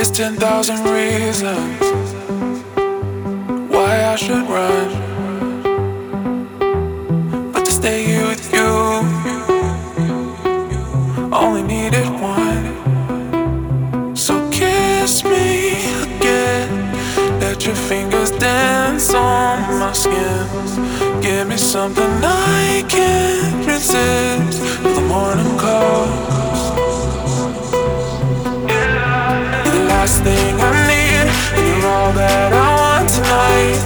10,000 reasons why I should run, but to stay here with you, only needed one. So kiss me again, let your fingers dance on my skin. Give me something I can't resist till the morning comes. You're the last thing I need, and you're all that I want tonight.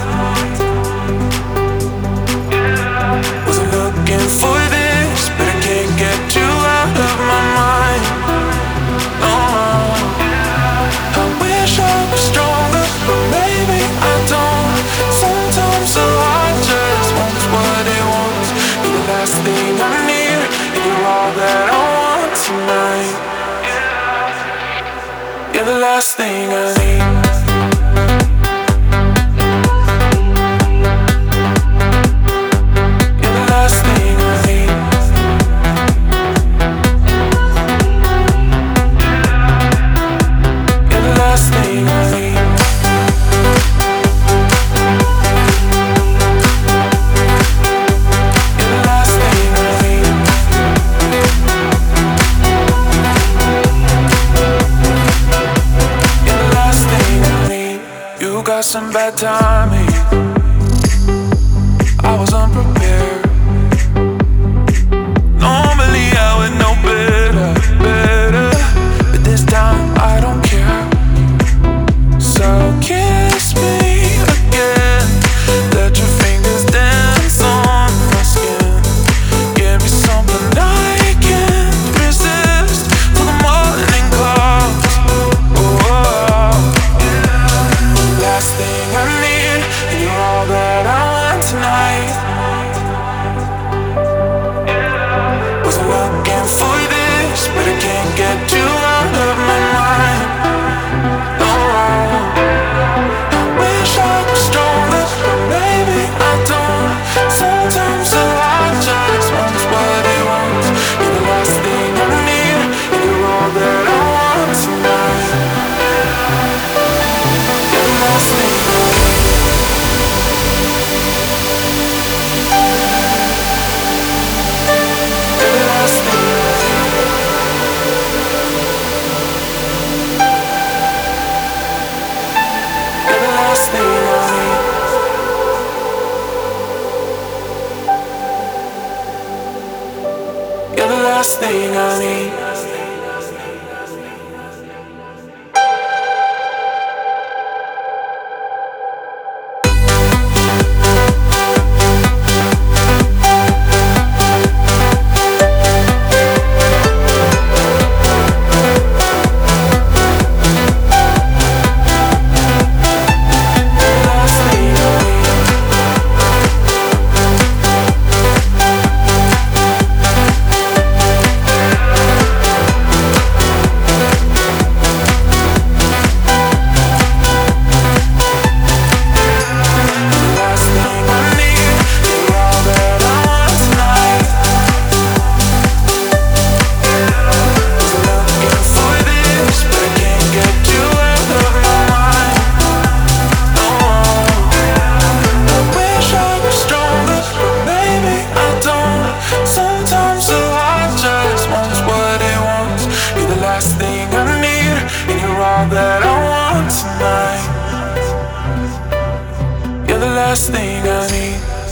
Wasn't looking for this, but I can't get you out of my mind. No, I wish I was stronger, but maybe I don't. Sometimes the heart just wants what it wants. You're the last thing I need, and you're all that I want tonight. You're the last thing I need. You're the last thing I need. You're the last thing I need. You're the last thing I need. You're the last thing I need. You got some bad timing. I was unprepared. Normally I would know better, but this time I don't care. So kiss me again, let your fingers dance on my skin. Give me something I can't resist till the morning comes. Oh, last thing I need, and you're all that I want tonight. Wasn't looking for this, but I can't get you out of my mind. No, I wish I was stronger, but maybe I don't. Sometimes the heart just wants what it wants. You're the last thing I need, and you're all that I want tonight. You're the last thing I need. You're the last thing I need. You're the last thing I need. You're the last thing I need. That I want tonight. You're the last thing I need.